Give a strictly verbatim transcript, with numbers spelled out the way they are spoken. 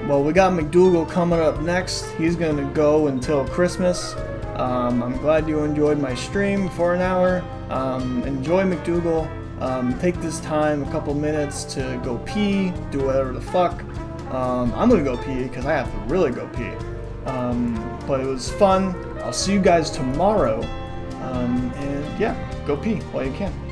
well, we got McDougal coming up next. He's going to go until Christmas. Um, I'm glad you enjoyed my stream for an hour. Um, enjoy McDougal. Um, take this time, a couple minutes to go pee, do whatever the fuck. Um, I'm going to go pee because I have to really go pee. Um, but it was fun. I'll see you guys tomorrow. Um, and yeah, go pee while you can.